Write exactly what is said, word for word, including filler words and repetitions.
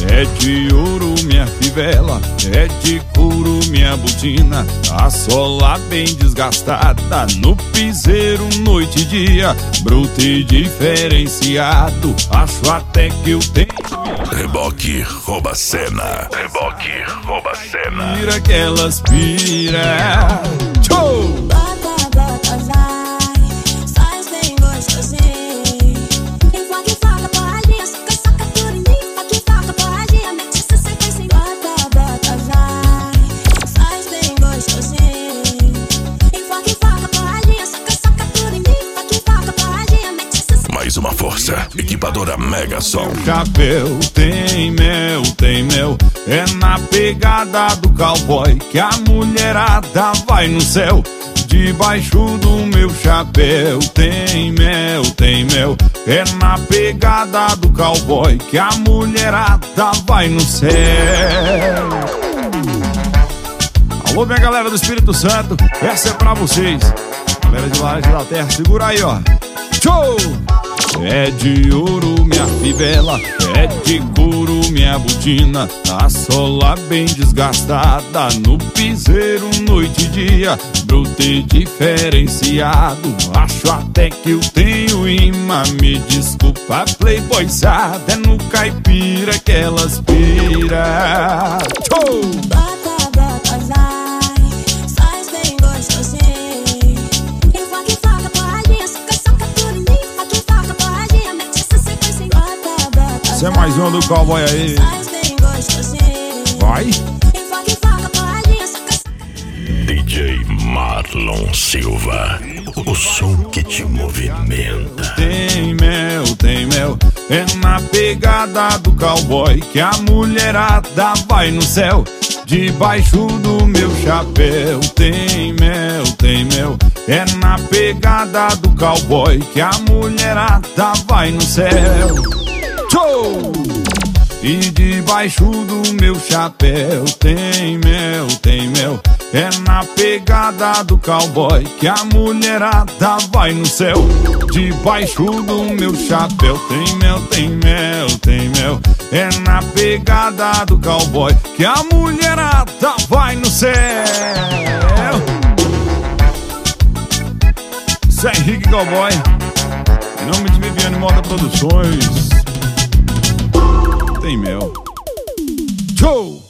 é de ouro minha fivela, é de couro minha botina, a sola bem desgastada, no piseiro noite e dia, bruto e diferenciado, acho até que eu tenho. Reboque rouba cena, reboque rouba cena. Pira que elas pira. Tchou! Mais uma força, equipadora Mega Som. Chapéu tem mel, tem mel, é na pegada do cowboy que a mulherada vai no céu. Debaixo do meu chapéu tem mel, tem mel, é na pegada do cowboy que a mulherada vai no céu. Alô, minha galera do Espírito Santo, essa é pra vocês. Galera de Laje da Terra, segura aí, ó. Show! É de ouro minha fivela, é de couro minha botina, a sola bem desgastada, no piseiro noite e dia, bruto e diferenciado, acho até que eu tenho imã, me desculpa playboyzada, é no caipira que elas pira. Show! Bota, bota, vai, faz bem gostosinho. Você é mais um do cowboy aí. Vai. D J Marlon Silva, o som que te movimenta. Tem mel, tem mel, é na pegada do cowboy que a mulherada vai no céu. Debaixo do meu chapéu tem mel, tem mel, é na pegada do cowboy que a mulherada vai no céu. Show! E debaixo do meu chapéu tem mel, tem mel, é na pegada do cowboy que a mulherada vai no céu. Debaixo do meu chapéu tem mel, tem mel, tem mel, é na pegada do cowboy que a mulherada vai no céu. Isso é Henrique Cowboy, em nome de Viviane Moda Produções. Tem mel. Show!